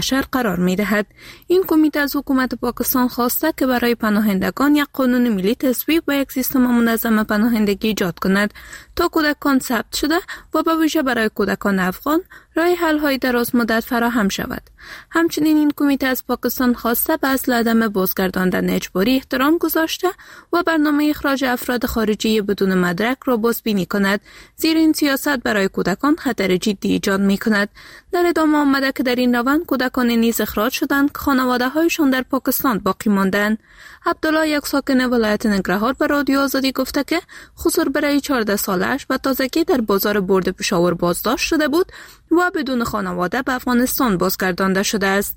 بشر قرار می‌دهد. این کمیته از حکومت پاکستان خواسته که برای پناهندگان یک قانون ملی تصویب و یک سیستم منظم پناهندگی ایجاد کند تا کودکان ثبت شده و به ویژه برای کودکان افغان راه حل‌های دراز مدت فراهم شود. همچنین این کمیته از پاکستان خواسته به اصل عدم بازگرداندن اجباری احترام گذاشته و برنامه اخراج افراد خارجی بدون مدرک را بازبینی کند، زیرا این سیاست برای کودکان خطر جدی ایجاد می‌کند. در ادامه آمده که در این روند کودکان نیز اخراج شدند که خانواده‌هایشان در پاکستان باقی ماندند. عبدالله، یک ساکن ولایت ننگرهار، به رادیو آزادی گفته که خسر برای 14 سالش و تازگی در بازار برد پشاور بازداشت شده بود و بدون خانواده به افغانستان بازگردانده شده است.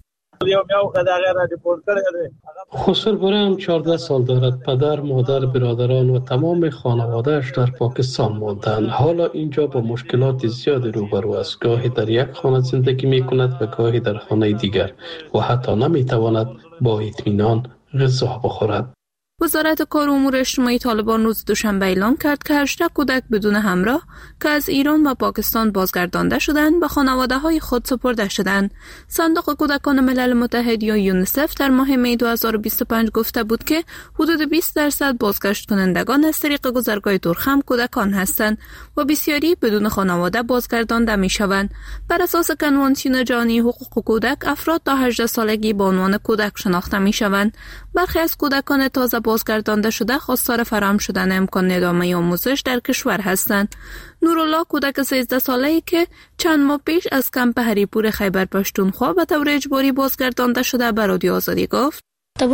خسر برایم 14 سال دارد. پدر، مادر، برادران و تمام خانوادهش در پاکستان ماندند. حالا اینجا با مشکلات زیادی روبرو است. گاهی در یک خانه زندگی می کند و گاهی در خانه دیگر و حتی نمی تواند با اطمینان غذا بخورد. وزارت کار و امور اجتماعی طالبان روز دوشنبه اعلام کرد که 18 کودک بدون همراه که از ایران و پاکستان بازگردانده شدند به خانواده‌های خود سپرده شدند. صندوق کودکان ملل متحد یا یونیسف در ماه می 2025 گفته بود که حدود 20% بازگشت کنندگان از طریق گذرگاه تورخم کودکان هستند و بسیاری بدون خانواده بازگردانده می‌شوند. بر اساس کنوانسیون جهانی حقوق کودک، افراد تا 18 سالگی به عنوان کودک شناخته می‌شوند. برخی از کودکان تازه بازگردانده شده خواستار فراهم شدن امکان ادامه آموزش در کشور هستند. نورالله، کودک 13 ساله‌ای که چند ماه پیش از کمپ هریپور خیبر پشتونخوا به طور اجباری بازگردانده شده، به رادیو آزادی گفت: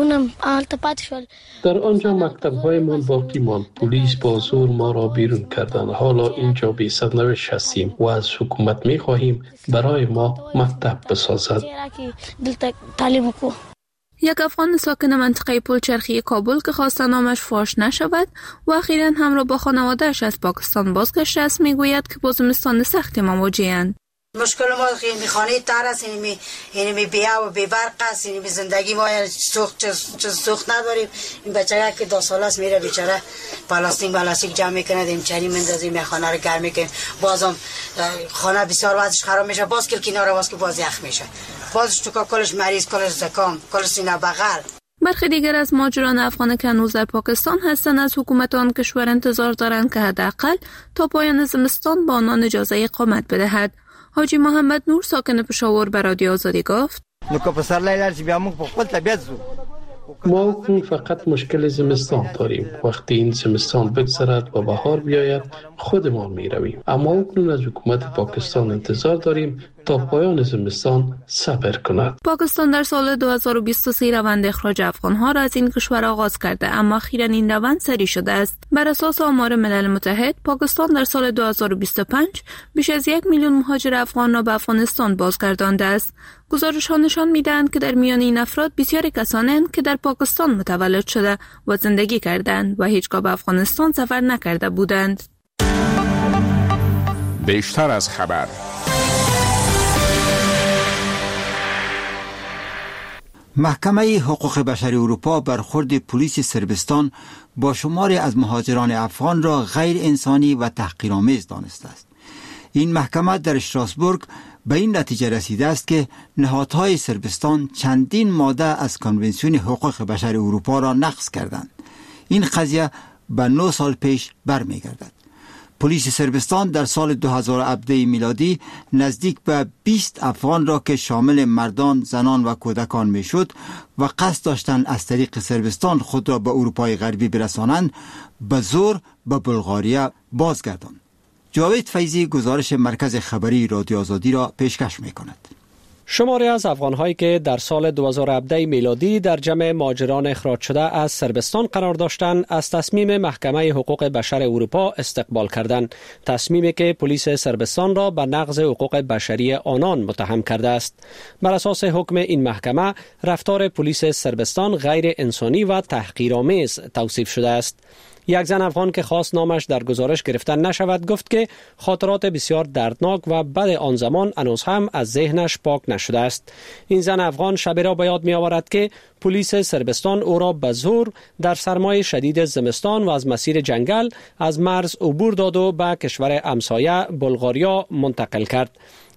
در آنجا مکتب‌هایمان باقی ماند. پلیس با زور ما را بیرون کردند. حالا اینجا بی سرنوشت هستیم و از حکومت می‌خواهیم برای ما مکتب بسازد. یک افغان ساکن منطقه پلچرخی کابل که خواسته نامش فاش نشود و اخیراً همراه با خانواده‌اش از پاکستان بازگشته است، میگوید که با زمستان سختی مواجه‌اند. مشکل ما خیلی خانه تر است، اینمی بیا و بیبرق است، اینمی زندگی ما سوخت نداریم. این بچه که 2 سال است میره بیچاره پلاستیک جمع میکنه، این چری مندازیم، یا خانه رو گرم میکنیم، بازم خانه بسیار وضعش خراب میشه، باز کل کنار باز که باز یخ میشه، بازش تو کلش مریض، کلش زکام، کلش سینه بغل. برخی دیگر از مهاجران افغان که هنوز در پاکستان هستند از حکومت آن کشور انتظار دارند که حداقل تا پایان زمستان با آنان اجازه اقامت بدهد. حاجی محمد نور، ساکن پشاور، به رادیو آزادی گفت: ما اکنون فقط مشکل زمستان داریم. وقتی این زمستان بگذرد و بهار بیاید خودمان می رویم. اما اکنون از حکومت پاکستان انتظار داریم تا پایان زمستان صبر کند. پاکستان در سال 2023 روند اخراج افغانها را از این کشور آغاز کرده، اما اخیراً این روند سری شده است. بر اساس آمار ملل متحد، پاکستان در سال 2025 بیش از 1 میلیون مهاجر افغان را به افغانستان بازگردانده است. گزارش‌ها نشان می‌دهند که در میان این افراد بسیاری کسانند که در پاکستان متولد شده و زندگی کردند و هیچگاه به افغانستان سفر نکرده بودند. بیشتر از خبر. محکمه حقوق بشر اروپا برخورد پلیس صربستان با شماری از مهاجران افغان را غیر انسانی و تحقیرآمیز دانسته است. این محکمه در اشتراسبورگ به این نتیجه رسیده است که نهادهای صربستان چندین ماده از کنونسیون حقوق بشر اروپا را نقض کردند. این قضیه به 9 سال پیش برمیگردد. پلیس صربستان در سال 2017 میلادی نزدیک به 20 افغان را که شامل مردان، زنان و کودکان میشد و قصد داشتند از طریق صربستان خود را به اروپای غربی برسانند، به زور به بلغاریا بازگرداند. جاوید فیضی گزارش مرکز خبری رادیو آزادی را پیشکش می‌کند. شماری از افغان‌هایی که در سال 2017 میلادی در جمع مهاجران اخراج شده از صربستان قرار داشتند، از تصمیم محکمه حقوق بشر اروپا استقبال کردند. تصمیمی که پلیس صربستان را به نقض حقوق بشری آنان متهم کرده است. بر اساس حکم این محکمه، رفتار پلیس صربستان غیر انسانی و تحقیرآمیز توصیف شده است. یک زن افغان که خواست نامش در گزارش گرفته نشود گفت که خاطرات بسیار دردناک و بد آن زمان هنوز هم از ذهنش پاک نشده است. این زن افغان شبی را به یاد می آورد که پلیس صربستان او را به زور در سرمای شدید زمستان و از مسیر جنگل از مرز عبور داد و به کشور همسایه بلغاریا منتقل کرد.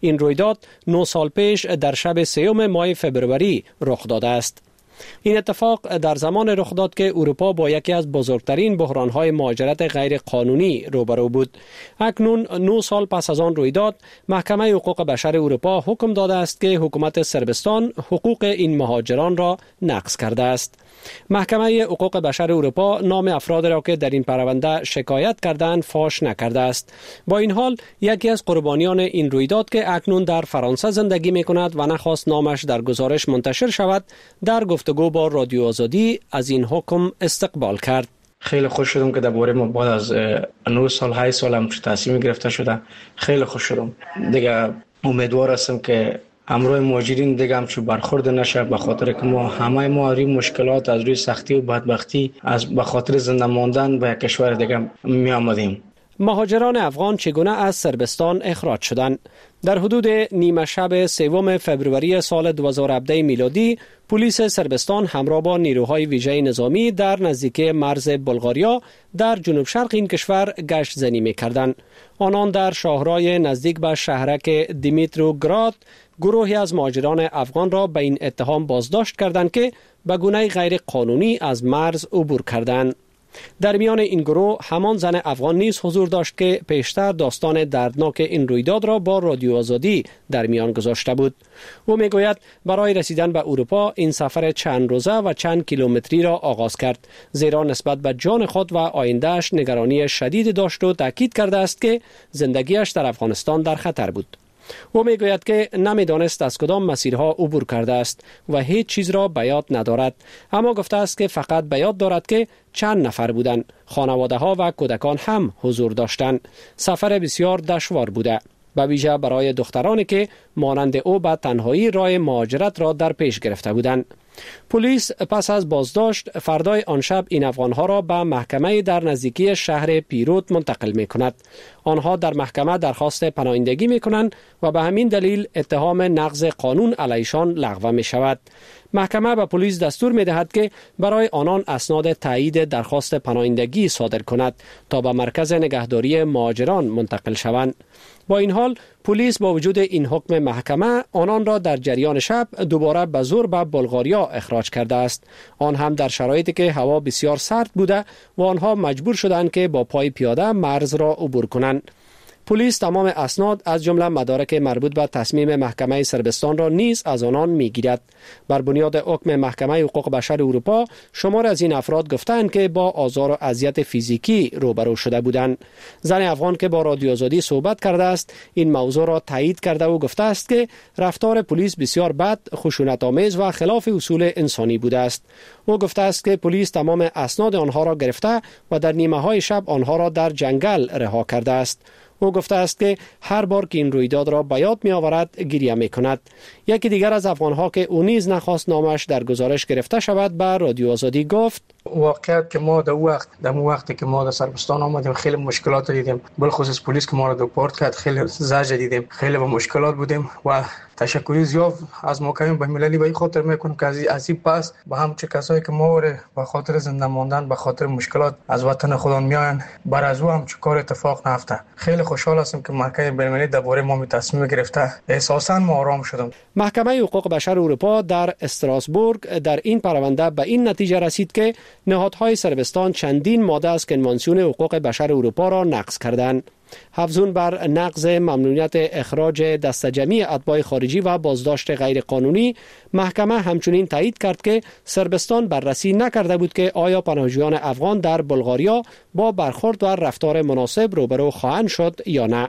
این رویداد 9 سال پیش در شب 3 ماه فبروری رخ داده است. این اتفاق در زمان رخ داد که اروپا با یکی از بزرگترین بحران‌های مهاجرت غیر قانونی روبرو بود. اکنون 9 سال پس از آن رویداد، محکمه حقوق بشر اروپا حکم داده است که حکومت صربستان حقوق این مهاجران را نقض کرده است. محکمه حقوق بشر اروپا نام افراد را که در این پرونده شکایت کردند فاش نکرده است. با این حال یکی از قربانیان این رویداد که اکنون در فرانسه زندگی می‌کند و نخواست نامش در گزارش منتشر شود، در گفتگو با رادیو آزادی از این حکم استقبال کرد. خیلی خوش شدم که درباره ما بعد از 9 سال 8 سال هم تصمیم گرفته شده. خیلی خوش شدم. دیگه امیدوار هستم که امروی مهاجرین دیگه هم چو برخورد نشه، به خاطر که ما روی مشکلات از روی سختی و بدبختی به خاطر زنده ماندن به کشور دیگه می آمدیم. مهاجران افغان چگونه از صربستان اخراج شدند؟ در حدود نیمه شب 3 فبروری سال 2017 میلادی، پلیس صربستان همراه با نیروهای ویژه نظامی در نزدیکی مرز بلغاریا در جنوب شرق این کشور گشت زنی می‌کردند. آنان در شاهرای نزدیک به شهرک دیمیتروگراد گروهی از مهاجران افغان را به این اتهام بازداشت کردند که به گونه غیر قانونی از مرز عبور کردند. در میان این گروه همان زن افغان نیز حضور داشت که پیشتر داستان دردناک این رویداد را با رادیو آزادی در میان گذاشته بود. او میگوید برای رسیدن به اروپا این سفر چند روزه و چند کیلومتری را آغاز کرد، زیرا نسبت به جان خود و آیندهش نگرانی شدید داشت و تاکید کرده است که زندگیش در افغانستان در خطر بود. او میگوید که نمیدانست از کدام مسیرها عبور کرده است و هیچ چیز را به یاد ندارد، اما گفته است که فقط به یاد دارد که چند نفر بودند، خانواده ها و کودکان هم حضور داشتند. سفر بسیار دشوار بوده، به ویژه برای دخترانی که مانند او به تنهایی راه مهاجرت را در پیش گرفته بودند. پلیس پس از بازداشت فردای آن شب این افغانها را به محکمه در نزدیکی شهر پیروت منتقل می کند. آنها در محکمه درخواست پناهندگی می کنند و به همین دلیل اتهام نقض قانون علیشان لغو می شود. محکمه به پلیس دستور می دهد که برای آنان اسناد تایید درخواست پناهندگی صادر کند تا به مرکز نگهداری مهاجران منتقل شوند. با این حال پلیس با وجود این حکم محکمه آنان را در جریان شب دوباره به زور به بلغاریا اخراج کرده است، آن هم در شرایطی که هوا بسیار سرد بوده و آنها مجبور شدند که با پای پیاده مرز را عبور کنند. پلیس تمام اسناد از جمله مدارک مربوط به تصمیم محکمه صربستان را نیز از آنان میگیرد. بر بنیاد حکم محکمه حقوق بشر اروپا شمار از این افراد گفتند که با آزار و اذیت فیزیکی روبرو شده بودند. زن افغان که با رادیو آزادی صحبت کرده است این موضوع را تایید کرده و گفته است که رفتار پلیس بسیار بد، خشونت آمیز و خلاف اصول انسانی بوده است. او گفته است که پلیس تمام اسناد آنها را گرفته و در نیمه های شب آنها را در جنگل رها کرده است. او گفته است که هر بار که این رویداد را به یاد می آورد گریه می کند. یکی دیگر از افغانها که او نیز نخواست نامش در گزارش گرفته شود به رادیو آزادی گفت واقعیت که ما در وقتی که ما در صربستان آمدیم خیلی مشکلات دیدیم، بالخصوص پلیس که ما را دوپارت کرد خیلی زجر دیدیم، خیلی با مشکلات بودیم و تشکری زیاد از محکمه بین‌المللی به این خاطر میکنم که از این پس با همچه کسایی که ما به خاطر زنده ماندن به خاطر مشکلات از وطن خودمون میان بر از او همچه کار اتفاق نیفته. خیلی خوشحال هستم که محکمه بین‌المللی درباره ما تصمیم گرفته، احساساً ما آرام شدم. محکمه حقوق بشر اروپا در استراسبورگ در این پرونده به این نتیجه رسید که نهادهای صربستان چندین ماده از کنوانسیون حقوق بشر اروپا را نقض کردند. افزون بر نقض ممنوعیت اخراج دسته‌جمعی اتباع خارجی و بازداشت غیر قانونی، محکمه همچنین تایید کرد که صربستان بررسی نکرده بود که آیا پناهجویان افغان در بلغاریا با برخورد و رفتار مناسب روبرو خواهند شد یا نه.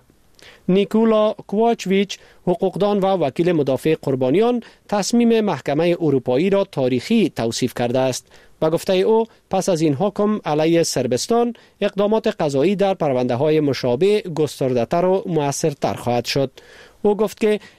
نیکولا کوواچویچ، حقوقدان و وکیل مدافع قربانیان، تصمیم محکمه اروپایی را تاریخی توصیف کرده است. و گفته او پس از این حکم علیه صربستان اقدامات قضایی در پرونده های مشابه گسترده‌تر و مؤثرتر خواهد شد. او گفت که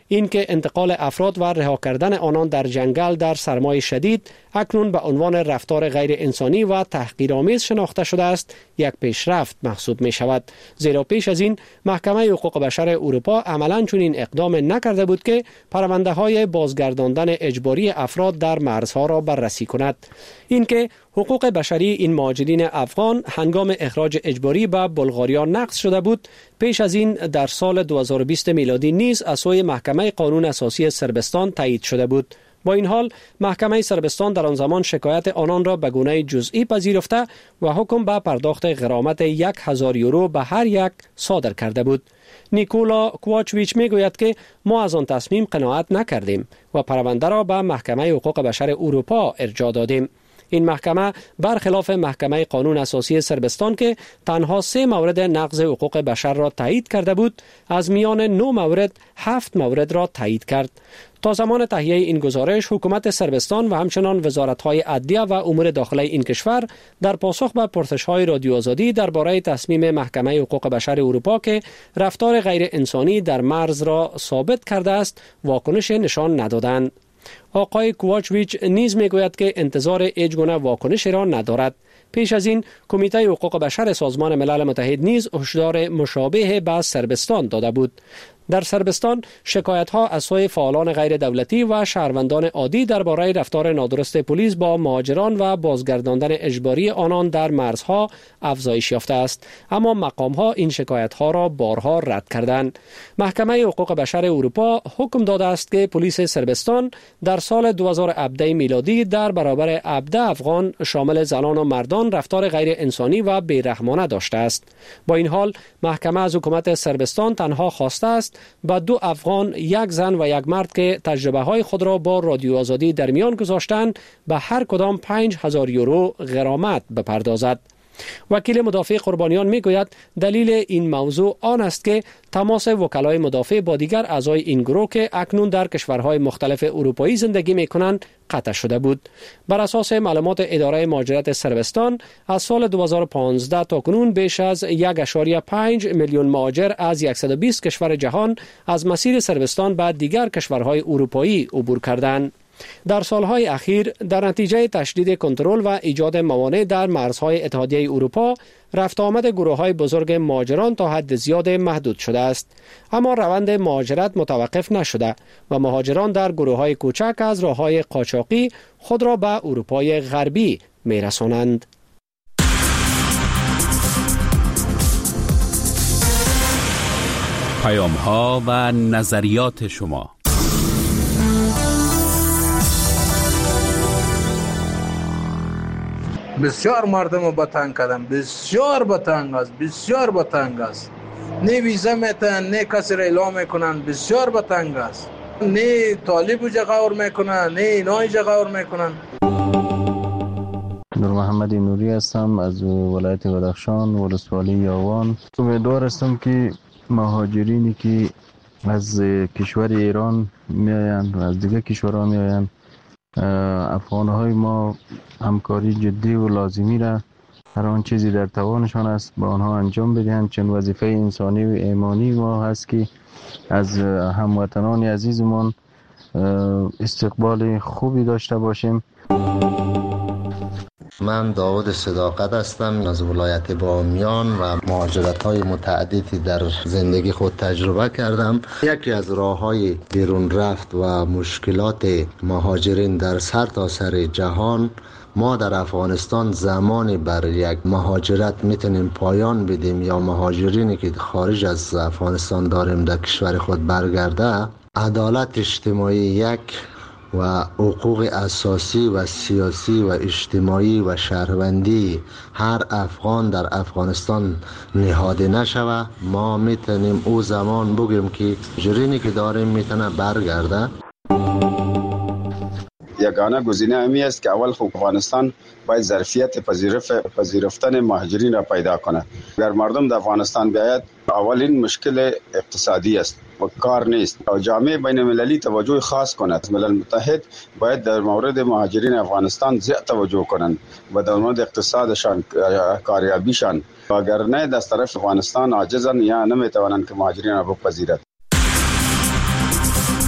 اینکه انتقال افراد و رها کردن آنان در جنگل در سرمای شدید اکنون به عنوان رفتار غیر انسانی و تحقیرآمیز شناخته شده است، یک پیشرفت محسوب می شود. زیرا پیش از این محکمه حقوق بشر اروپا عملاً چنین اقدام نکرده بود که پرونده های بازگرداندن اجباری افراد در مرزها را بررسی کند. اینکه حقوق بشری این مهاجرین افغان هنگام اخراج اجباری به بلغاریا نقض شده بود، پیش از این در سال 2020 میلادی نیز از سوی محکمه قانون اساسی صربستان تایید شده بود. با این حال محکمه صربستان در آن زمان شکایت آنان را به گونه جزئی پذیرفته و حکم به پرداخت غرامت 1000 یورو به هر یک صادر کرده بود. نیکولا کوواچویچ میگوید که ما از آن تصمیم قناعت نکردیم و پرونده را به محکمه حقوق بشر اروپا ارجاع دادیم. این محکمه برخلاف محکمه قانون اساسی صربستان که تنها 3 مورد نقض حقوق بشر را تایید کرده بود، از میان 9 مورد 7 مورد را تایید کرد. تا زمان تهیه این گزارش، حکومت صربستان و همچنان وزارت‌های عدلیه و امور داخلی این کشور در پاسخ به پرسش‌های رادیو آزادی درباره تصمیم محکمه حقوق بشر اروپا که رفتار غیر انسانی در مرز را ثابت کرده است، واکنش نشان ندادند. آقای کوواچویچ نیز میگوید که انتظار هیچ گونه واکنشی را ندارد. پیش از این کمیته حقوق بشر سازمان ملل متحد نیز هشدار مشابه به صربستان داده بود. در صربستان شکایت‌ها از سوی فعالان غیر دولتی و شهروندان عادی درباره رفتار نادرست پلیس با مهاجران و بازگرداندن اجباری آنان در مرزها افزایش یافته است، اما مقام‌ها این شکایت‌ها را بارها رد کردند. محکمه حقوق بشر اروپا حکم داده است که پلیس صربستان در سال 2017 میلادی در برابر 17 افغان شامل زنان و مردان رفتار غیر انسانی و بی‌رحمانه داشته است. با این حال محکمه از حکومت صربستان تنها خواسته است با 2 افغان، 1 زن و 1 مرد که تجربه های خود را با رادیو آزادی در میان گذاشتند به هر کدام 5000 یورو غرامت بپردازد. وکیل مدافع قربانیان میگوید دلیل این موضوع آن است که تماس وکلای مدافع با دیگر اعضای این گروه که اکنون در کشورهای مختلف اروپایی زندگی میکنند قطع شده بود. بر اساس معلومات اداره مهاجرت صربستان از سال 2015 تا کنون بیش از 1.5 میلیون مهاجر از 120 کشور جهان از مسیر صربستان به دیگر کشورهای اروپایی عبور کردند. در سالهای اخیر در نتیجه تشدید کنترل و ایجاد موانع در مرزهای اتحادیه اروپا، رفت آمد گروه‌های بزرگ مهاجران تا حد زیاد محدود شده است. اما روند مهاجرت متوقف نشده و مهاجران در گروه‌های کوچک از راه‌های قاچاقی خود را به اروپای غربی می‌رسانند. پیام‌ها و نظریات شما. بسیار مردم رو بتنگ کردن، بسیار بتنگ است. نه ویزا میتن، نه کسی را اعلام میکنن، بسیار بتنگ است. نه طالب جغور میکنن، نه اینای جغور میکنن. نور محمد نوری هستم از ولایت بدخشان، ولسوالی یاوان. امیدوار هستم که مهاجرینی که از کشور ایران میآیند و از دیگر کشورها میآیند، افغان‌های ما همکاری جدی و لازمی را هر آن چیزی در توانشان است با آنها انجام بدهند، چون وظیفه انسانی و ایمانی ما هست که از هموطنان عزیزمان استقبال خوبی داشته باشیم. من داود صداقت هستم از ولایت بامیان و مهاجرت‌های متعددی در زندگی خود تجربه کردم. یکی از راه‌های بیرون رفت و مشکلات مهاجرین در سرتاسر جهان، ما در افغانستان زمانی بر یک مهاجرت میتونیم پایان بدیم یا مهاجرینی که خارج از افغانستان داریم در کشور خود برگرده، عدالت اجتماعی یک و حقوق اساسی و سیاسی و اجتماعی و شهروندی هر افغان در افغانستان نهاده نشوه، ما میتونیم او زمان بگیم که مهاجرینی که داریم میتونه برگرده. یگانه گزینه همی است که اول افغانستان باید ظرفیت پذیرفتن مهاجرین را پیدا کنه. اگر مردم در افغانستان بیاید، اولین مشکل اقتصادی است و کار نیست و جامعه بین المللی توجه خاص کند. ملل متحد باید در مورد مهاجرین افغانستان زیاد توجه کنند و در مورد اقتصادشان، کاریابیشان، اگر نه از طرف افغانستان عاجزند یا نمیتوانند که مهاجرین را بپذیرند.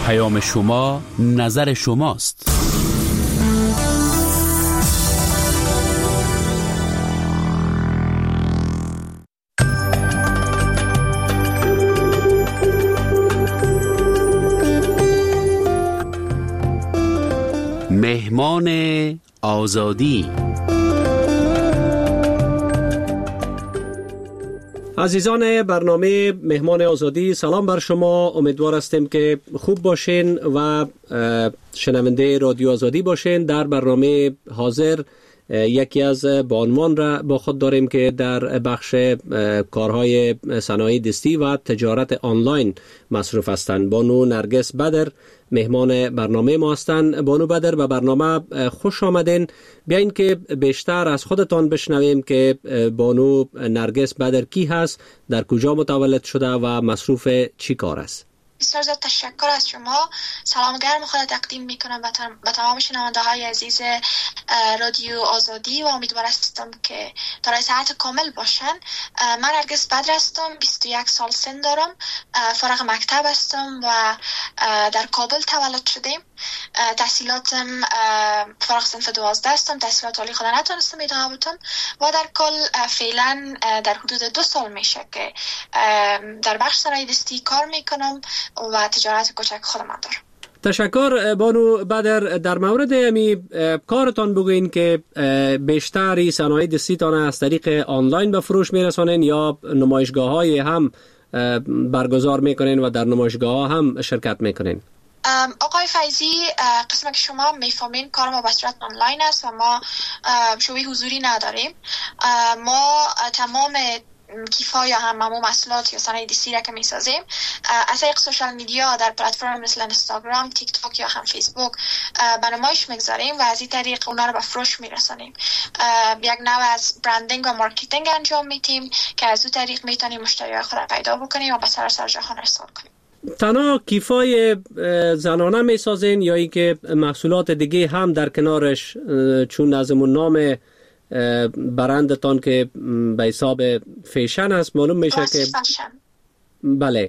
پیام شما نظر شماست. مهمان آزادی. عزیزان برنامه مهمان آزادی، سلام بر شما. امیدوار هستیم که خوب باشین و شنونده رادیو آزادی باشین. در برنامه حاضر یکی از بانوان را با خود داریم که در بخش کارهای صنایع دستی و تجارت آنلاین مصروف هستند. بانو نرگس بدر مهمان برنامه ما هستند. بانو بدر به برنامه خوش آمدین. بیاین که بیشتر از خودتان بشنویم که بانو نرگس بدر کی هست، در کجا متولد شده و مصروف چی کار است. بسیار زیاد تشکر از شما. سلام گرم خود تقدیم میکنم به تمام شنونده های عزیز رادیو آزادی و امیدوار هستم که در صحت کامل باشن. من نرگس بدر هستم، 21 سال سن دارم، فارغ مکتب هستم و در کابل تولد شدم. تحصیلاتم فارغ صنف 12 هستم، تحصیلات عالی خود نتونستم ادامه بدم و در کل فعلا در حدود 2 سال میشه که در بخش صنایع دستی کار میکنم و تجارت کوچک خودم دارم. تشکر بانو بدر. در مورد امی کارتان بگوین که بیشتری صنایع دستیتان از طریق آنلاین به فروش میرسانین یا نمایشگاه های هم برگزار میکنین و در نمایشگاه ها هم شرکت میکنین؟ آقای فیضی، قسمت که شما میفهمین کار ما به صورت آنلاین است و ما شوی حضوری نداریم. ما تمام کیفا یا هممو محصولات یا صنایع دستی را که میسازیم از طریق سوشال میدیا در پلتفرم مثل اینستاگرام، تیک تاک یا هم فیسبوک به نمایش میگذاریم و از این طریق اونا رو به فروش میرسانیم. یک نوع از برندینگ و مارکتینگ انجام میدیم که از اون طریق میتونیم مشتریای خود را پیدا بکنیم و به سراسر جهان ارسال کنیم. تنها کیفای زنانه میسازین یا اینکه محصولات دیگه هم در کنارش، چون نظمون نام برندتان که به حساب فیشن است معلوم میشه که بله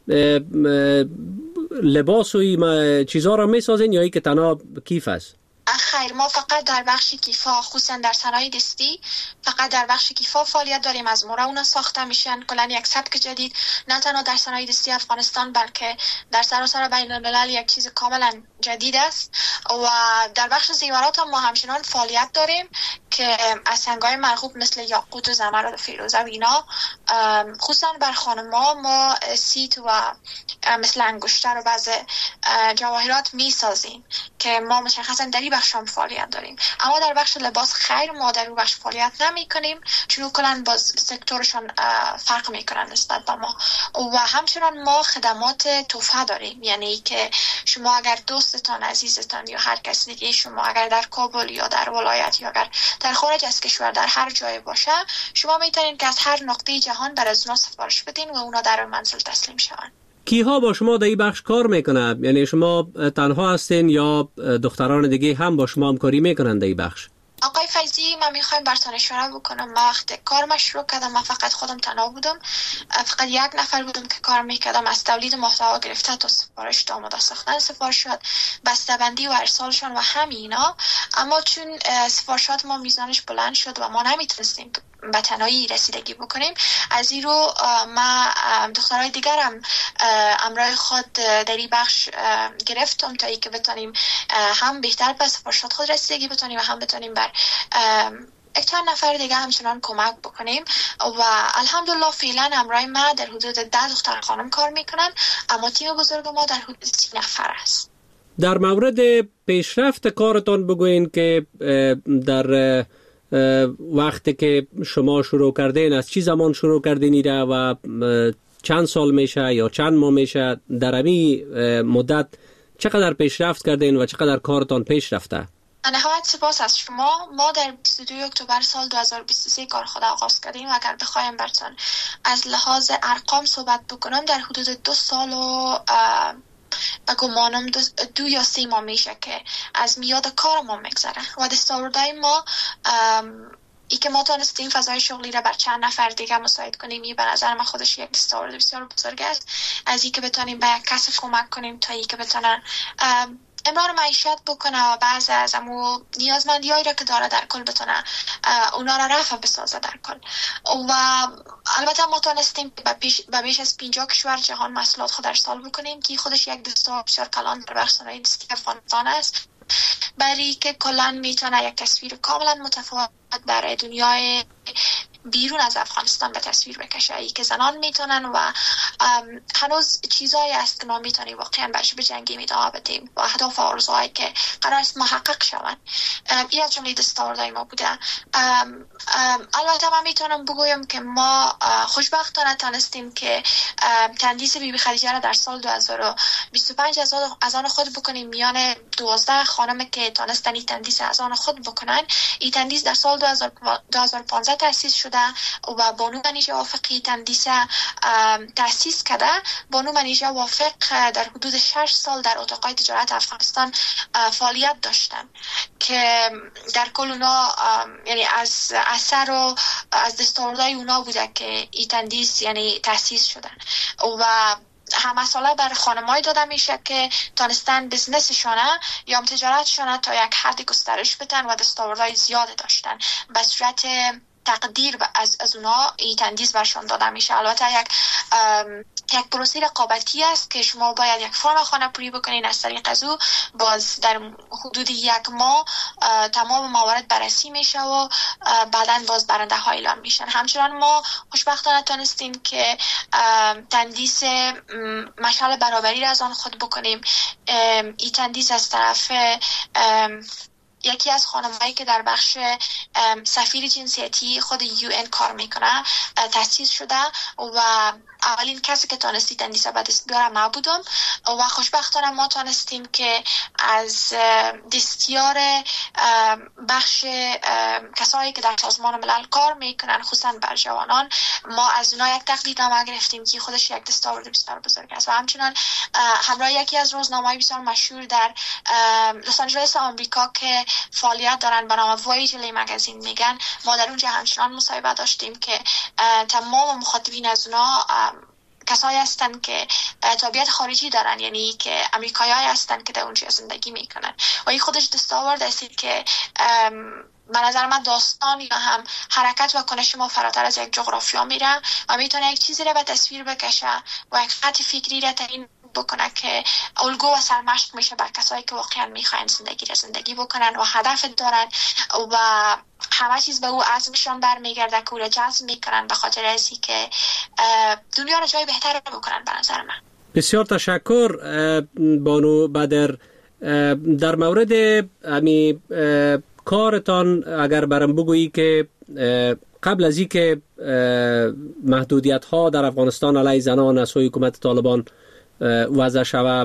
لباس و چیزها را میسازین یا اینکه تنها کیف است؟ خیر، ما فقط در بخش کیفا، خصوصا در صنایع دستی فقط در بخش کیفا فعالیت داریم. از موره اونا ساخته میشن. کلا یک سبک جدید نه تنها در صنایع دستی افغانستان بلکه در سراسر بین الملل یک چیز کاملا جدید است. و در بخش زیورات هم ما همچنان فعالیت داریم که از سنگ‌های مرغوب مثل یاقوت و زمرد و فیروزه و اینا، خصوصا بر خانم‌ها ما سیت و مثل انگشتر و بعض جواهرات میسازیم که ما مشخصا در این بخش هم فعالیت داریم. اما در بخش لباس خیر، ما در اون بخش فعالیت نمی کنیم چون کلن باز سکتورشان فرق میکنن نسبت به ما. و همچنان ما خدمات تحفه داریم، یعنی که شما اگر دوستتان، عزیزتان یا هر کس دیگه، شما اگر در کابل یا در ولایت یا اگر در خارج از کشور در هر جای باشه، شما میتونید که از هر نقطه جهان بر از اونا سفارش بدین و اونا در منزل تسلیم شوند. کیها با شما در این بخش کار میکنه؟ یعنی شما تنها هستین یا دختران دیگه هم با شما همکاری میکنن در این بخش؟ آقای فیضی، من میخوایم براتون اشاره بکنم. من وقتی کار شروع کردم من فقط خودم تنها بودم، فقط یک نفر بودم که کار میکردم. از تولید محتوا گرفته تا سفارش، تا آماده ساختن سفارشات، بسته‌بندی و ارسالشون و همینا. اما چون سفارشات ما میزانش بلند شد و ما نمیتونستیم به تنهایی رسیدگی بکنیم، از این رو ما دخترای دیگرم امرای خود در این بخش گرفتم تا ای که بتونیم هم بهتر به سفارشات خود رسیدگی بتونیم و هم بتونیم بر یک چند نفر دیگه همچنان کمک بکنیم. و الحمدلله فعلا امرای ما در حدود 10 دختر خانم کار میکنن، اما تیم بزرگ ما در حدود 30 نفر است. در مورد پیشرفت کارتان بگوین که در وقتی که شما شروع کردین، از چی زمان شروع کردین ایره و چند سال میشه یا چند ماه میشه؟ در امی مدت چقدر پیشرفت کردین و چقدر کارتان پیش رفته؟ نهایت سپاس از شما. ما در 22 اکتبر سال 2023 کار خود آغاز کردیم و اگر بخوایم براتون از لحاظ ارقام صحبت بکنم، در حدود 2 سال و و گمانم 2 یا 3 ماه میشه که از میاد کار ما میگذره و دستاوردهای ما ای که ما تونستیم فضای شغلی را بر چند نفر دیگه مساعد کنیم، این به نظر من خودش یک دستاورد بسیار بزرگ است. از این که بتونیم به یک کس کمک کنیم تا این که بتونن امرار معیشت بکنه و بعض از امو نیازمندی‌هایی را که داره در کل بتونه اونا را رفع بسازه در کل. و البته ما تونستیم به بیش از 50 کشور جهان محصولات خود ارسال بکنیم که خودش یک دستاورد بسیار کلان در بخش صنایع دستی افغانستان است، برای که کلا میتونه یک تصویر کاملا متفاوت برای دنیای بیرون از افغانستان به تصویر بکشه، ای که زنان میتونن و هنوز چیزایی است که ما میتونیم واقعا برش بجنگیم، ادامه بدیم و اهداف و آرزوهایی که قرار است محقق شوند. این از جمله دستاوردهای ما بوده. البته من میتونم بگویم که ما خوشبختانه تونستیم که تندیس بیبی خدیجه را در سال 2025 از آن خود بکنیم. میان 12 خانم که تونستن این تندیس از آن خود بکنن، این تندیس در سال 2015 تأسیس شده و بانو منیژه وافقی تندیس تأسیس کرده. بانو منیژه وافق در حدود 6 سال در اتاقای تجارت افغانستان فعالیت داشتن که در کل اونا یعنی از اثر و از دستاوردهای اونا بوده که این تندیس یعنی تأسیس شده و همه ساله بر خانم‌های داده میشه که تانستن بزنسشانه یا تجارتشانه تا یک حد گسترش بدن و دستاوردهای زیاد داشتن. به صورت تقدیر از اونا این تندیس برشان داده میشه. البته یک پروسه رقابتی است که شما باید یک فرم خانه‌پوری بکنین. از طریق از او باز در حدود 1 ماه تمام موارد بررسی میشه و بعداً باز برنده ها اعلام میشن. همچنان ما خوشبختانه تونستیم که تندیس مشعل برابری را از آن خود بکنیم. این تندیس از طرف یکی از خانم‌هایی که در بخش سفیر جنسیتی خود UN کار میکنه تأسیس شده و اولین کسی که تونستی تندیس به دست بیاره ما بودم و خوشبختانه ما تونستیم که از دستیار بخش کسایی که در سازمان ملل کار میکنن خصوصا بر جوانان ما از اونها یک تقدیرنامه گرفتیم که خودش یک دستاورد بسیار بزرگ است. و همچنان همراه یکی از روزنامه‌های بسیار مشهور در لس آنجلس آمریکا که فعالیت دارن به نام وایجلی مگزین میگن، ما در اونجا همچنان مصاحبه داشتیم که تمام مخاطبین از اونها کسایی هستن که تابعیت خارجی دارن، یعنی که امریکایی هستن که در اونجا زندگی میکنن و این خودش دستاورد است که به نظر من داستان یا هم حرکت و کنش ما فراتر از یک جغرافیا میره و میتونه یک چیزی رو به تصویر بکشه و یک خط فکری رو تعیین بکنه که الگو و سرمشق میشه بر کسایی که واقعا میخواین زندگی بکنن و هدف دارن و همه چیز به او عزمشان برمیگرده که او را جذب میکنن به خاطر ازی که دنیا را جای بهتر بکنن. به نظر من بسیار تشکر بانو بدر. در مورد امی کارتان اگر برام بگویی که قبل از اینکه محدودیت ها در افغانستان علیه زنان از سوی حکومت طالبان وضع شود،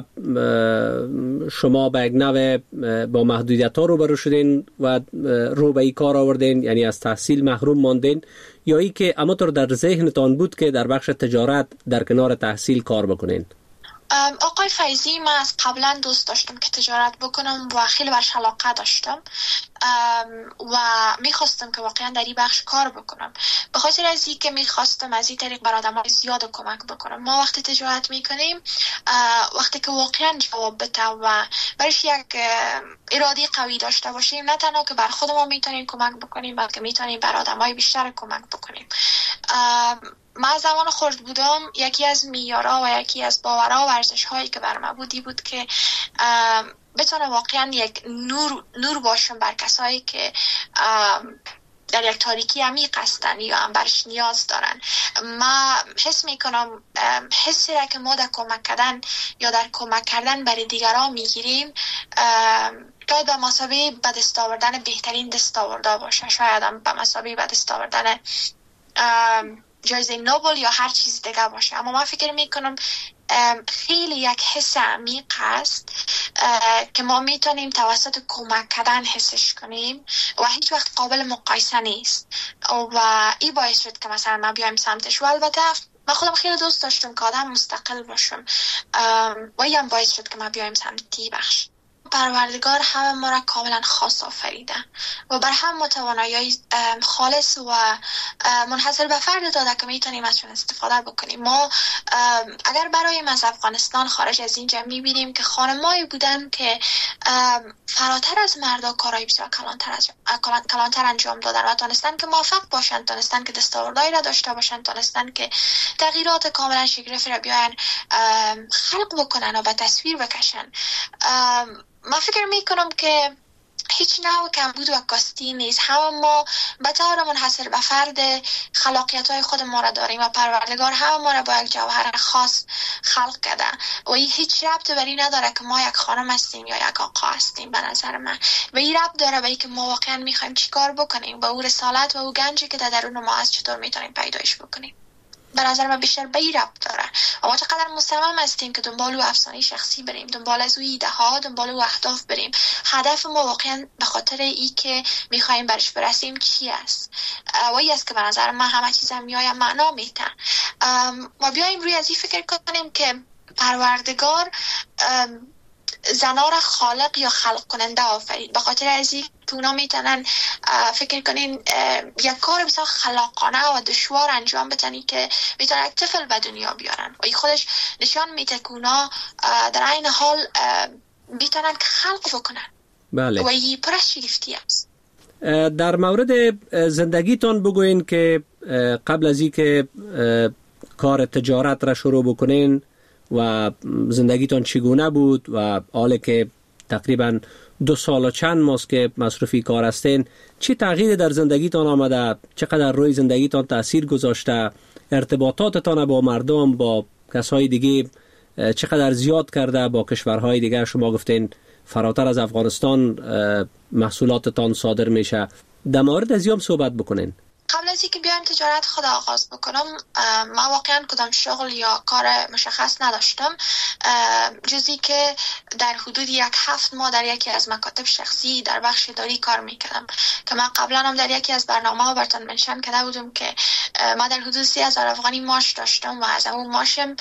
شما به یک نوع با محدودیت ها روبرو شدین و رو به این کار آوردین، یعنی از تحصیل محروم ماندین، یا ای که همانطور در ذهنتان بود که در بخش تجارت در کنار تحصیل کار بکنین؟ آقای فیضی، من از قبلا دوست داشتم که تجارت بکنم و خیلی برش علاقه داشتم و میخواستم که واقعا در این بخش کار بکنم، به خاطر از این که میخواستم از این طریق بر آدم‌های زیاد کمک بکنم. ما وقتی تجارت میکنیم وقتی که واقعا جواب بده و برش یک اراده قوی داشته باشیم، نه تنها که بر خودمون میتونیم کمک بکنیم بلکه میتونیم بر آدم‌های بیشتر کمک بکنیم. من زمان خرد بودم یکی از معیارها و یکی از باورها و ارزش‌هایی که بر من بودی بود که بتونم واقعا یک نور باشم بر کسایی که در یک تاریکی عمیق هستن یا هم برش نیاز دارن. ما حس میکنم حسی را که ما در کمک کردن یا در کمک کردن برای دیگران میگیریم شاید به مثابه به دست آوردن بهترین دستاوردا باشه، شاید هم به مثابه به دست آوردن جایزه نوبل یا هر چیز دیگه باشه. اما من فکر میکنم خیلی یک حس عمیق هست که ما میتونیم توسط کمک کردن حسش کنیم و هیچ وقت قابل مقایسه نیست و این باعث شد که مثلا من بیایم سمتش. و البته من خودم خیلی دوست داشتم که آدم مستقل باشم و این باعث شد که من بیایم سمتی بخش. پروردگار همه ما را کاملا خاص آفریده و بر هم ما توانایی خالص و منحصر به فرد داده که میتونیم ازشون استفاده بکنیم. ما اگر برایم از افغانستان خارج از اینجا میبینیم که خانمایی بودن که فراتر از مردا کارهای بسیار کلانتر انجام دادن و تانستن که موفق باشن، تانستن که دستاوردهایی را داشته باشن، تانستن که تغییرات کاملا شگرفی را بیاین خلق بکنن و به تصویر بکشن. من فکر میکنم که هیچ نوع کمبود و کاستی نیست. همه ما به طور منحصر به فرد خلاقیت های خود ما را داریم و پروردگار همه ما را با یک جوهر خاص خلق کرده و این هیچ ربط بر این نداره که ما یک خانم هستیم یا یک آقا هستیم. به نظر من و این ربط داره به اینکه ما واقعا میخوایم چیکار بکنیم، با او رسالت و او گنجی که در درون ما هست چطور میتونیم پیدایش بکنیم. به نظر من بیشتر به این ربط داره و ما چقدر مصمم هستیم که دنبال او افسانه شخصی بریم، دنبال از او ایده ها، دنبال او اهداف بریم. هدف ما واقعا به خاطر ای که میخوایم برش برسیم چی است و این است که به نظر من همه چیز هم میایم معنا میده. ما بیایم روی از این فکر کنیم که پروردگار زنا را خالق یا خلق کننده آفرید به خاطر از این که اونا میتونن فکر کنین یک کار بسیار خلاقانه و دشوار انجام بدن که میتونن یک طفل به دنیا بیارن و این خودش نشان میده که اونا در این حال میتونن خلق بکنن. بله. و این پر از شگفتی است. در مورد زندگیتان بگوین که قبل از این که کار تجارت را شروع بکنین و زندگیتان چگونه بود و حالا که تقریبا 2 سال و چند ماست که مصروفی کار هستین، چی تغییری در زندگیتان آمده؟ چقدر روی زندگیتان تأثیر گذاشته؟ ارتباطاتتان با مردم، با کسای دیگه چقدر زیاد کرده؟ با کشورهای دیگه شما گفتین فراتر از افغانستان محصولاتتان صادر میشه. در مورد از این صحبت بکنین. قبل از اینکه بیایم تجارت خود آغاز بکنم، من واقعا کدام شغل یا کار مشخص نداشتم جزی که در حدود 7 ماه در یکی از مکاتب شخصی در بخش اداری کار میکردم که من قبلا هم در یکی از برنامه ها براتون منشن کرده بودم که من در حدود 30,000 افغانی معاش داشتم و از اون معاشم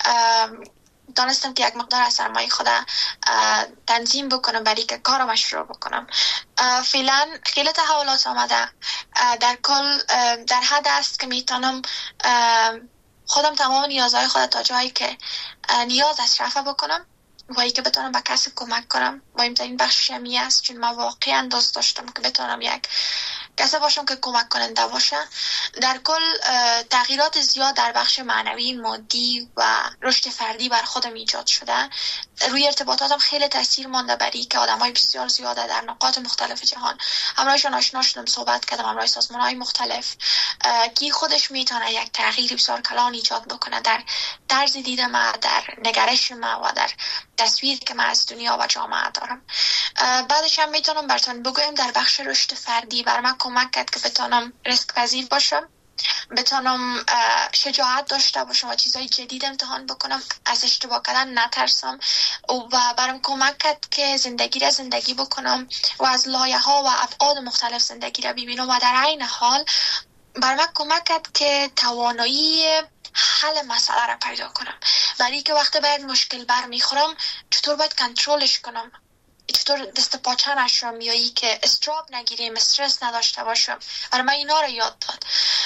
دانستم که یک مقدار از سرمایه خود تنظیم بکنم برای که کارم شروع بکنم. فعلا خیلی تحولات آمده. در کل در حد است که میتونم خودم تمام نیازهای خود تا جایی که نیاز است رفع بکنم و ای که بتونم به کسی کمک کنم. مهمترین بخش شمی است چون من واقعا دوست داشتم که بتونم یک کسی باشم که کمک کننده باشه. در کل تغییرات زیاد در بخش معنوی، مادی و رشد فردی بر خودم ایجاد شده. روی ارتباطاتم خیلی تاثیر مانده برای که آدمای بسیار زیاده در نقاط مختلف جهان همراهشون آشنا شدم، صحبت کردم، همراه سازمان‌های مختلف که خودش میتونه یک تغییر بسیار کلان ایجاد بکنه در طرز دید من، در نگرش من و در تصویری که من از دنیا و جامعه دارم. بعدش هم میتونم براتون بگویم در بخش رشد فردی بر من کمک کرد که بتونم ریسک پذیر باشم، بتونم شجاعت داشته باشم و چیزهای جدید امتحان بکنم، از اشتباه کردن نترسم و برام کمک کرد که زندگی بکنم و از لایه‌ها و ابعاد مختلف زندگی را ببینم و در عین حال برام کمک کرد که توانایی حل مسئله را پیدا کنم. برای که وقتی باید مشکل برمیخورم چطور باید کنترلش کنم، چطور دست پاچه نشم یا ای که استراب نگیریم، استرس نداشته باشم. برای من اینا رو یاد داد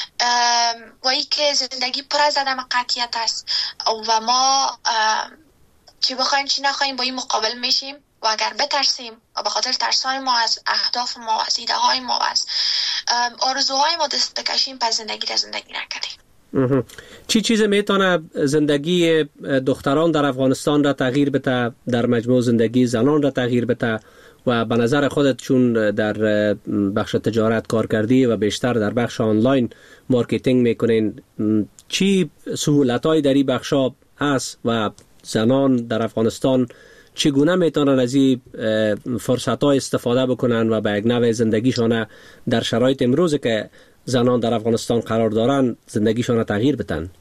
و ای که زندگی پر از عدم قطعیت است و ما چی بخوایم چی نخوایم با این مقابل میشیم و اگر بترسیم و به خاطر ترسان ما از اهداف ما، از ایده های ما، از آرزوهای ما دست بکشیم، پس زندگی نکردیم. چی چیز میتونه زندگی دختران در افغانستان را تغییر بده، در مجموع زندگی زنان را تغییر بده و به نظر خودت چون در بخش تجارت کار کردی و بیشتر در بخش آنلاین مارکتینگ میکنین، چی سهولت‌هایی در این بخشا هست و زنان در افغانستان چگونه میتونن از این فرصت‌ها استفاده بکنن و به یک نوع زندگیشان در شرایط امروز که زنان در افغانستان قرار دارن زندگیشان تغییر بدن؟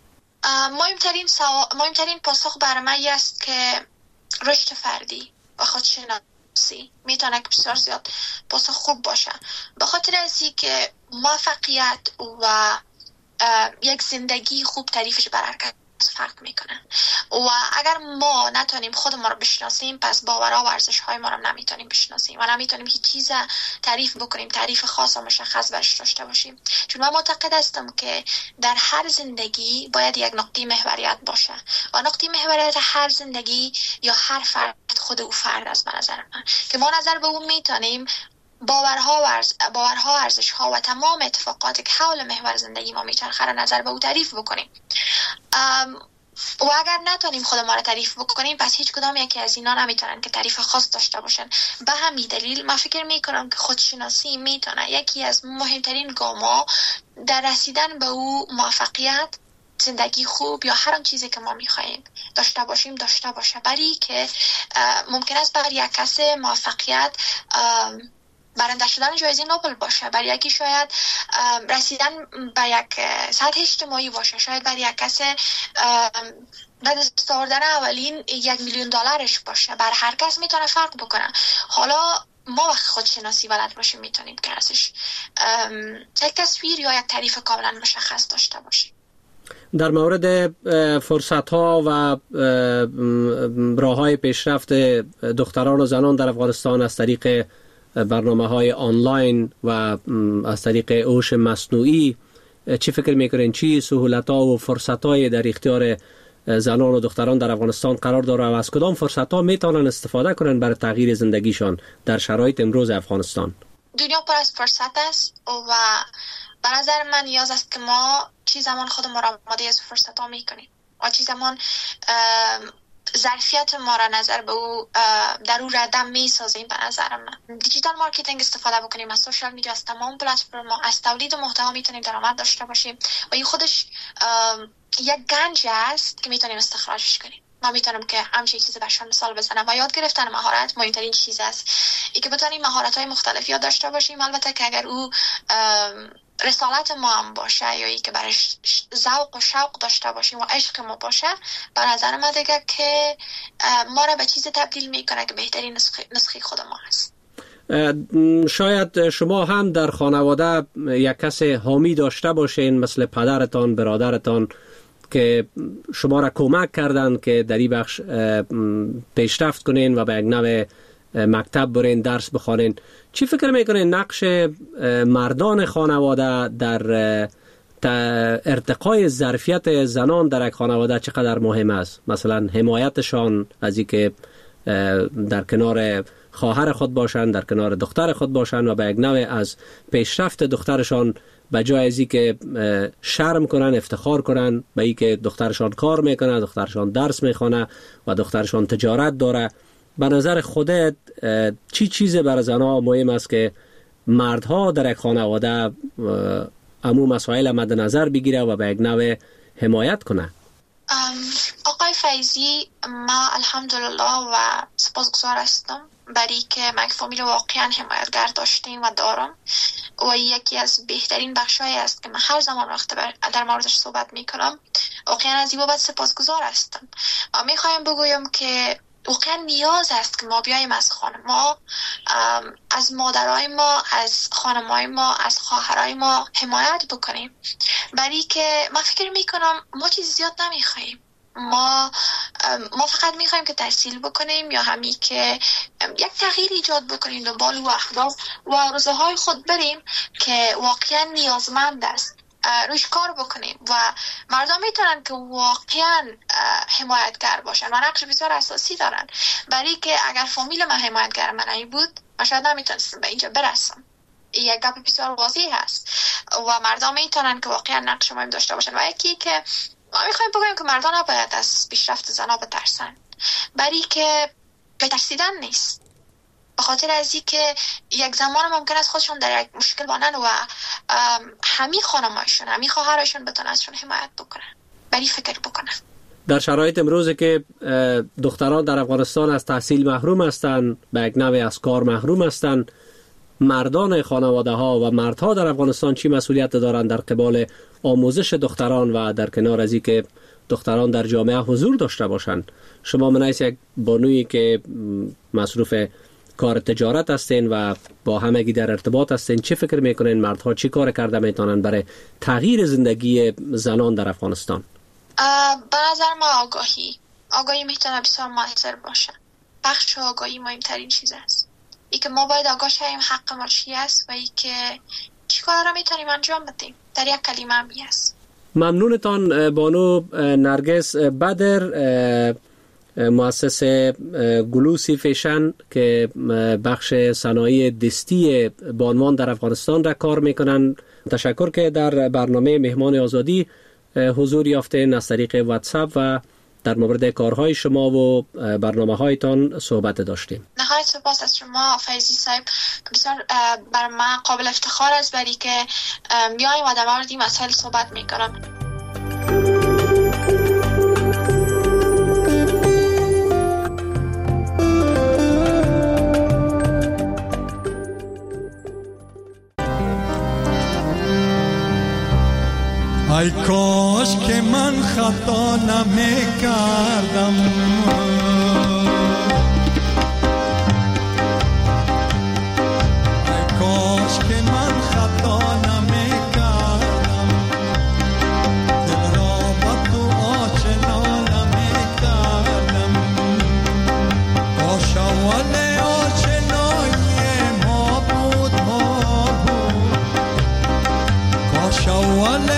مهمترین پاسخ برای من است که رشد فردی و خودشناسی میتونه که بسیار زیاد پاسخ خوب باشه، به خاطر از اینکه موفقیت و یک زندگی خوب تعریفش بر حرکت فرق میکنن و اگر ما نتونیم خود ما رو بشناسیم پس باورها و ارزش‌های ما رو نمیتونیم بشناسیم و نمیتونیم هیچ چیز تعریف بکنیم، تعریف خاص و مشخص برش داشته باشیم. چون من معتقد هستم که در هر زندگی باید یک نقطه محوریت باشه و نقطه محوریت هر زندگی یا هر فرد خود او فرد است. به نظر من که ما نظر به اون میتونیم باورها، ارزش‌ها و تمام اتفاقاتی که حول محور زندگی ما میچرخه را نظر به او تعریف بکنیم. و اگر نتونیم خود ما را تعریف بکنیم پس هیچ کدام یکی از اینا نمیتونن که تعریف خاص داشته باشن. به همین دلیل من فکر میکنم که خودشناسی میتونه یکی از مهمترین گام‌ها در رسیدن به او موفقیت، زندگی خوب یا هر آن چیزی که ما میخواهیم داشته باشه. برای که ممکن است برای یک کس موفقیت برنده شدن جایزه نوبل باشه، برای یکی شاید رسیدن به یک سطح اجتماعی باشه، شاید برای یک کس به دست آوردن اولین $1,000,000 باشه. بر هر کس میتونه فرق بکنه. حالا ما وقت خودشناسی بلد باشیم میتونیم که ازش یک تصویر یا یک تعریف کاملا مشخص داشته باشیم. در مورد فرصت‌ها و راه‌های پیشرفت دختران و زنان در افغانستان از طریق برنامه‌های آنلاین و از طریق هوش مصنوعی چی فکر می‌کنین؟ چی سهولت‌ها و فرصت‌های در اختیار زنان و دختران در افغانستان قرار داره و از کدام فرصت‌ها میتونن استفاده کنن برای تغییر زندگیشان در شرایط امروز افغانستان؟ دنیا پر از فرصت است و به نظر من نیاز است که ما چی زمان خود ما را آماده از فرصت‌ها می‌کنیم و چی زمان ظرفیت ما را نظر به او در او ردم می‌سازیم. به نظر من دیجیتال مارکتینگ استفاده بکنیم، از سوشال میدیا، از تمام پلتفرم‌ها، از تولید محتوا میتونیم درآمد داشته باشیم و این خودش یک گنج است که میتونیم استخراجش کنیم. من میتونم که همچین چیزی برشان مثال بزنم و یاد گرفتن مهارت مهمترین چیز است. ای که بتونیم مهارت‌های مختلف یاد داشته باشیم، البته که اگر او رسالت ما هم باشه یا ای که برش ذوق و شوق داشته باشیم و عشق ما باشه، به نظر من دیگه که ما را به چیز تبدیل میکنه که بهترین نسخه خود ما هست. شاید شما هم در خانواده یک کس حامی داشته باشین مثل پدرتان، برادرتان که شما را کمک کردن که در این بخش پیشرفت کنین و به یک نوع مکتب برین، درس بخوانین. چی فکر میکنین نقش مردان خانواده در ارتقای ظرفیت زنان در یک خانواده چقدر مهم است؟ مثلا حمایتشان از اینکه در کنار خواهر خود باشند، در کنار دختر خود باشند و به یک نوع از پیشرفت دخترشان به جای از اینکه شرم کنن افتخار کنن به اینکه دخترشان کار میکنه، دخترشان درس میخونه و دخترشان تجارت داره. به نظر خودت چی چیزی برای زنها مهم است که مردها در یک خانواده امو مسائل مد نظر بگیره و به یک نوع حمایت کنه؟ آقای فیضی، ما الحمدلله و سپاسگزار هستم برای که من فامیل واقعا حمایتگر داشتیم و دارم و یکی از بهترین بخش‌های است که من هر زمان وقت در موردش صحبت میکنم. واقعا از این بابت سپاسگزار هستم و میخوایم بگویم که واقعا نیاز است که ما بیاییم از خانه ما، از مادرای ما، از خانمای ما، از خواهرای ما حمایت بکنیم، برای که من فکر میکنم ما چیز زیاد نمیخوایم. ما فقط میخوایم که تحصیل بکنیم یا همین که یک تغییر ایجاد بکنیم دنبال و اهداف و آرزوهای خود بریم که واقعا نیازمند است روش کار بکنیم و مردم میتونن که واقعا حمایتگر باشن و نقش بسیار اساسی دارن، برای که اگر فامیل من حمایتگر من بود من شاید نمیتونستم به اینجا برسم. یک گپ بسیار واضح هست و مردم میتونن که واقعا نقش مهم داشته باشن و یکی که ما میخوایم بگویم که مردان نباید از پیشرفت زنها بترسن، برای که بترسیدن نیست، به خاطر از این که یک زمان ممکن است خودشون در یک مشکل بانن و همین خانمایشون، همین خواهرشون بتونن ازشون حمایت بکنن، برای فکر بکنن. در شرایط امروزی که دختران در افغانستان از تحصیل محروم هستند، به یک نوع از کار محروم هستند، مردان خانواده ها و مردها در افغانستان چی مسئولیت دارند در قبال آموزش دختران و در کنار از این که دختران در جامعه حضور داشته باشند؟ شما منایس یک بانویی که مصروف کار تجارت هستین و با همگی در ارتباط هستین، چی فکر میکنین مردها چی کار کرده میتونن برای تغییر زندگی زنان در افغانستان؟ به نظر ما آگاهی میتونه بسیار موثر باشه. بخش آگاهی مهمترین چیز است. ای که ما باید آگاه شویم حق ما چی است و ای که چی کار را میتونیم انجام بدیم. در یک کلمه هم است. ممنونتان بانو نرگس بدر، مؤسس گلوسی فیشن که بخش صنایع دستی بانوان در افغانستان را کار میکنن. تشکر که در برنامه مهمان آزادی حضور یافتین از طریق واتساپ و در مورد کارهای شما و برنامه هایتان صحبت داشتیم. نهایت سپاس از شما فیضی صاحب. بسیار بر من قابل افتخار است برای که بیایم و در مورد این مسائل صحبت میکنم. ای کاش که من خطا نمی کردم، ای کاش که من خطا نمی کردم، دل را با تو آشنا نمی کردم. کاش اول آشنایی ما بود، کاش اول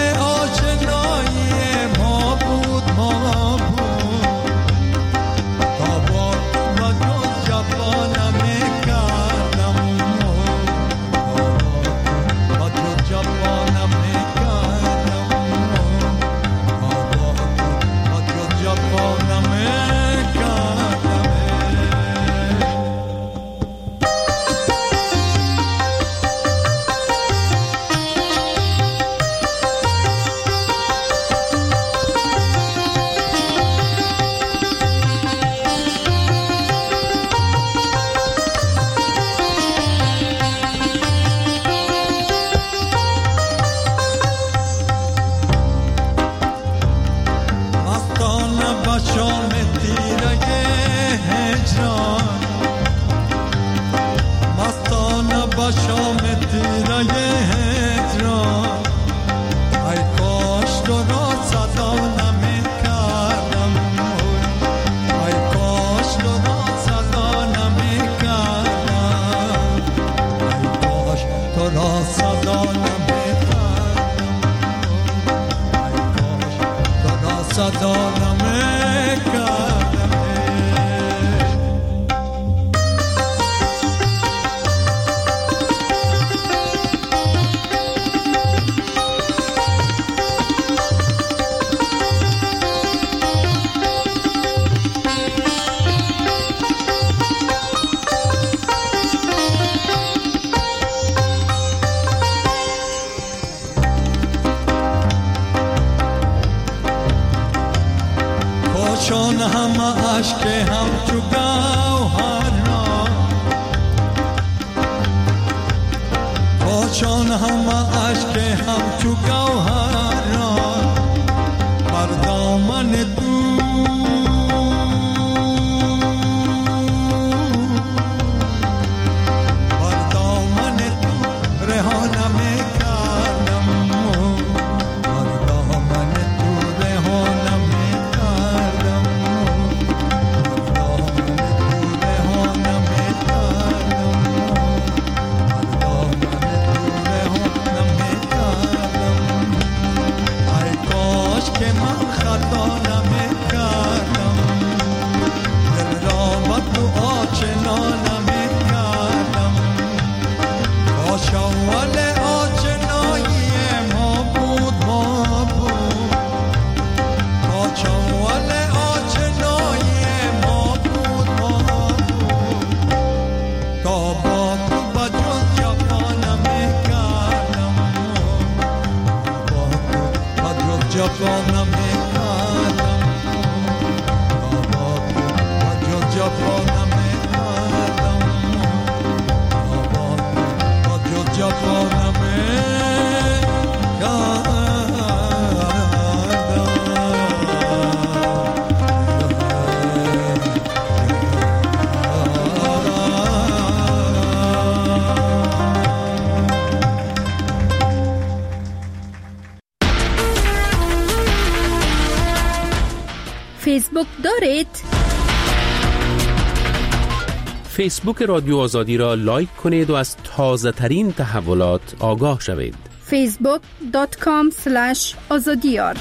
فیسبوک دارید؟ فیسبوک رادیو آزادی را لایک کنید و از تازه ترین تحولات آگاه شوید. facebook.com/azadiyar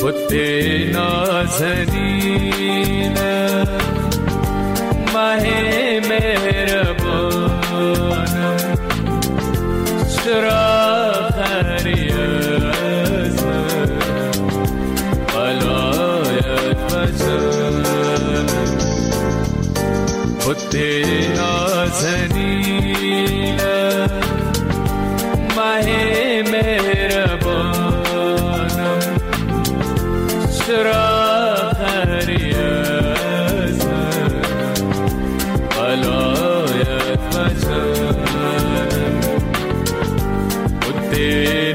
نازنین مه سینه ماه مهربانم چرا خریت ولایت و جانم